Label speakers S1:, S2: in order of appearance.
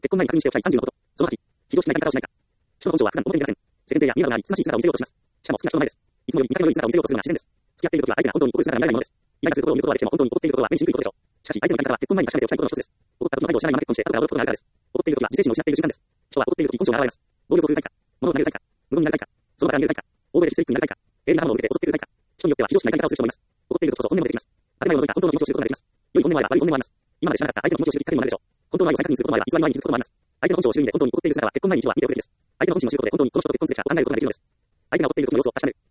S1: 結婚前に確認しておきたい30のこと。その8、起業しないか見方をしないか。人の根性は普段表に出ません。世間体や見栄があり、つつましい姿を見せようとします。しかも好きな人の前です。いつもより見かけのいい姿を見せようとするのが自然です。付き合っている時は相手が本当に怒る姿が見られないものです。イライラすることを見ることはできても本当に怒っていることは目にしにくいことでしょう。しかし相手の見方は結婚前に確かめておきたいことの一つです。怒った時の態度を知らないまま結婚して後から驚くことがあるからです。怒っている時は自制心を失っている瞬間です。人は怒っている時に根性が現れます。暴力を振るいたいか、物を投げたいか、無言になりたいか、その場から逃げたいか、欧米でヒステリックになりたいか、鋭利な刃物を向けて襲ってくるたいか、人によっては非常識なやり方をする人もいます。怒っている時こそ本音も出てきます。建前を除いた本当の気持ちを知ることができます。良い本音もあれば悪い本音もあります。今まで知らなかった相手の気持ちを知るきっかけにもなるでしょう。本当の愛を再確認することもあれば偽りの愛に気づくこともあります。相手の本性を知る意味で本当に怒っている姿は結婚前に一度は見ておくべきです。相手の本心を知ることで本当にこの人と結婚すべきか考えることができるのです。相手が怒っている時の様子を確かめる。